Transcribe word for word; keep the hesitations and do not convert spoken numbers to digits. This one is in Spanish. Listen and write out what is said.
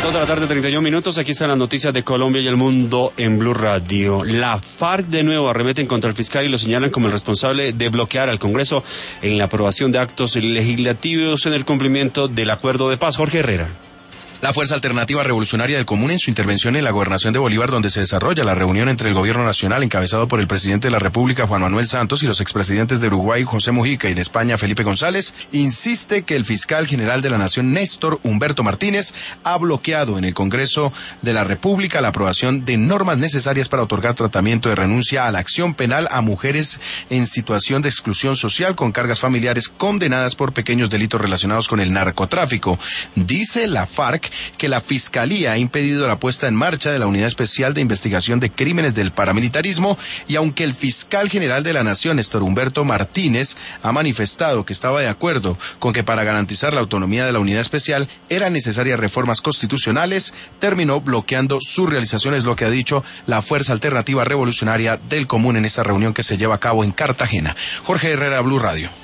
dos de la tarde, treinta y un minutos. Aquí están las noticias de Colombia y el mundo en Blue Radio. La FARC de nuevo arremeten contra el fiscal y lo señalan como el responsable de bloquear al Congreso en la aprobación de actos legislativos en el cumplimiento del acuerdo de paz. Jorge Herrera. La Fuerza Alternativa Revolucionaria del Común, en su intervención en la gobernación de Bolívar, donde se desarrolla la reunión entre el gobierno nacional encabezado por el presidente de la República, Juan Manuel Santos, y los expresidentes de Uruguay, José Mujica, y de España, Felipe González, insiste que el fiscal general de la Nación, Néstor Humberto Martínez, ha bloqueado en el Congreso de la República la aprobación de normas necesarias para otorgar tratamiento de renuncia a la acción penal a mujeres en situación de exclusión social con cargas familiares condenadas por pequeños delitos relacionados con el narcotráfico. Dice la FARC que la Fiscalía ha impedido la puesta en marcha de la Unidad Especial de Investigación de Crímenes del Paramilitarismo, y aunque el fiscal general de la Nación, Néstor Humberto Martínez, ha manifestado que estaba de acuerdo con que para garantizar la autonomía de la Unidad Especial eran necesarias reformas constitucionales, terminó bloqueando su realización, es lo que ha dicho la Fuerza Alternativa Revolucionaria del Común en esta reunión que se lleva a cabo en Cartagena. Jorge Herrera, Blue Radio.